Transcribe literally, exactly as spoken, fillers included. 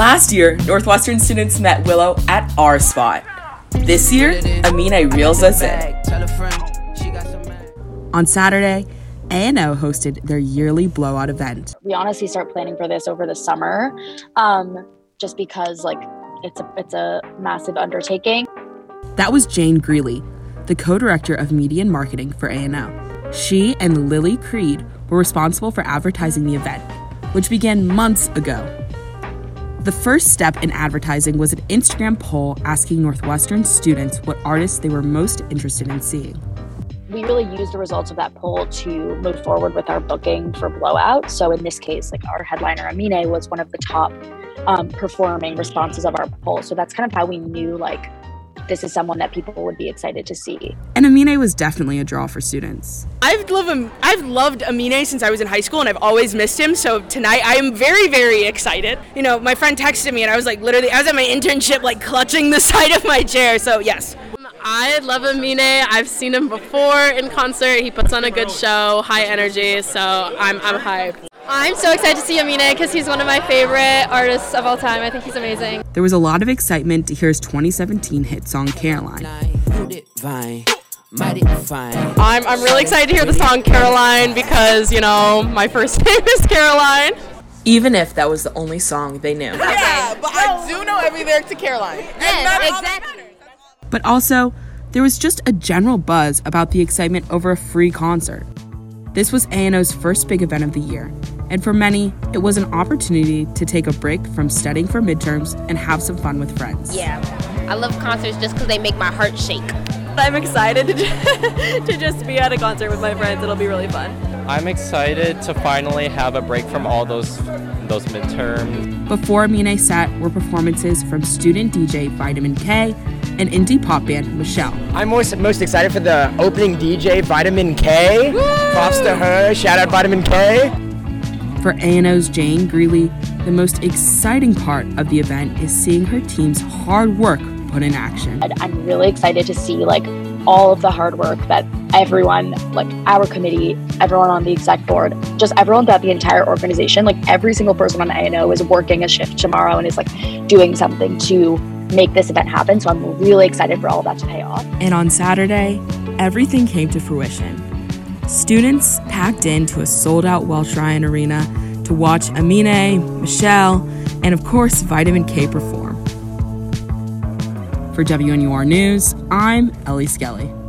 Last year, Northwestern students met Willow at our spot. This year, Amine reels us in. On Saturday, A and O hosted their yearly blowout event. We honestly start planning for this over the summer, um, just because like it's a it's a massive undertaking. That was Jane Greeley, the co-director of media and marketing for A and O. She and Lily Creed were responsible for advertising the event, which began months ago. The first step in advertising was an Instagram poll asking Northwestern students what artists they were most interested in seeing. We really used the results of that poll to move forward with our booking for Blowout. So in this case, like our headliner Amine was one of the top um, performing responses of our poll. So that's kind of how we knew like this is someone that people would be excited to see. And Amine was definitely a draw for students. I've loved, I've loved Amine since I was in high school, and I've always missed him. So tonight I am very, very excited. You know, my friend texted me, and I was like, literally, I was at my internship, like clutching the side of my chair. So yes. I love Amine. I've seen him before in concert. He puts on a good show, high energy. So I'm, I'm hyped. I'm so excited to see Amine because he's one of my favorite artists of all time. I think he's amazing. There was a lot of excitement to hear his twenty seventeen hit song, Caroline. I'm, I'm really excited to hear the song Caroline because, you know, my first name is Caroline. Even if that was the only song they knew. Yeah, but I do know every lyric to Caroline. Yes, exactly. But also, there was just a general buzz about the excitement over a free concert. This was A and O's first big event of the year, and for many, it was an opportunity to take a break from studying for midterms and have some fun with friends. Yeah, I love concerts just because they make my heart shake. I'm excited to, to just be at a concert with my friends. It'll be really fun. I'm excited to finally have a break from all those those midterms. Before Amine set were performances from student D J Vitamin K and indie pop band Michelle. I'm most, most excited for the opening D J, Vitamin K. Woo! Props to her. Shout out Vitamin K. For A and O's Jane Greeley, the most exciting part of the event is seeing her team's hard work put in action. I'm really excited to see like all of the hard work that everyone, like our committee, everyone on the exec board, just everyone throughout the entire organization, like every single person on A and O is working a shift tomorrow and is like doing something to make this event happen. So I'm really excited for all of that to pay off. And on Saturday, everything came to fruition. Students packed into a sold-out Welsh Ryan Arena to watch Amine, Michelle, and of course, Vitamin K perform. For W N U R News, I'm Ellie Skelly.